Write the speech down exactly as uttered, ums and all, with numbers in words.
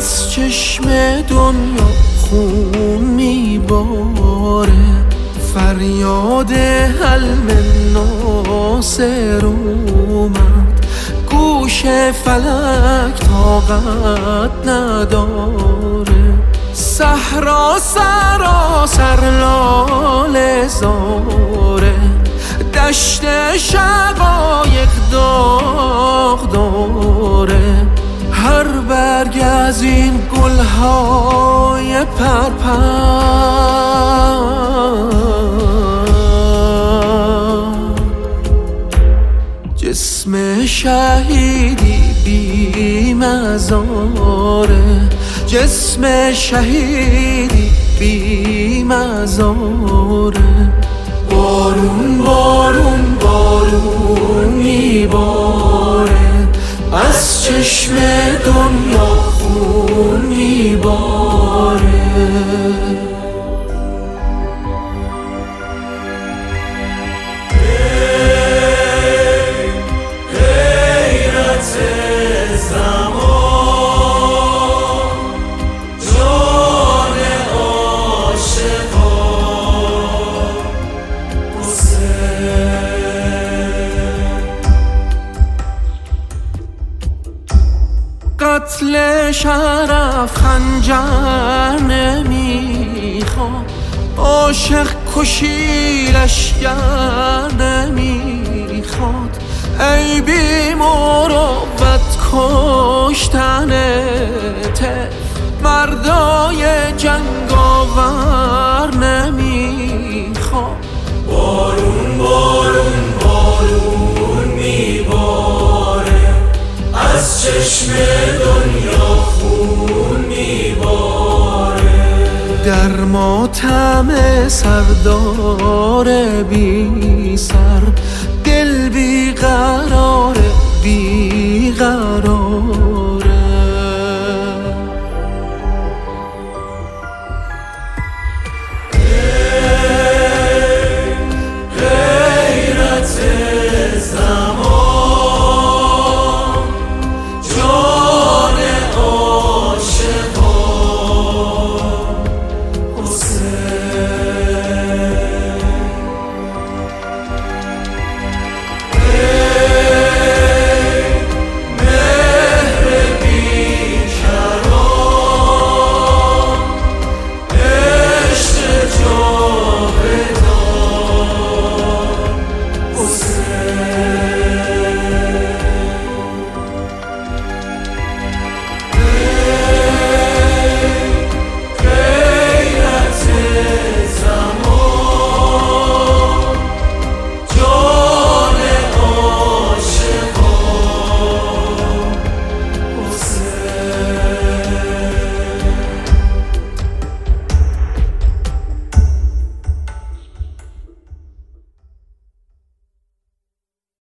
از چشم دنیا خون میباره، فریاد حلم ناصر اومد، گوش فلک طاقت نداره. صحرا سراسر لاله زاره، دشت شقایق داغ داره. هر برگ از این گلهای پرپر جسم شهیدی بی مزاره، جسم شهیدی بی مزاره. بارون بارون بارون میباره، از چشم دنیا خون میباره. قتل شرف خنجر نمیخواد، عاشق کشی لشگر نمیخواد. ای بی مروت کشتنته، مردای جنگاور نمیخواد. بارون بارون بارون میباره، از چشم دنیا خون میباره. در ماتم سردار بی سر، دل بی قرار بی قرار.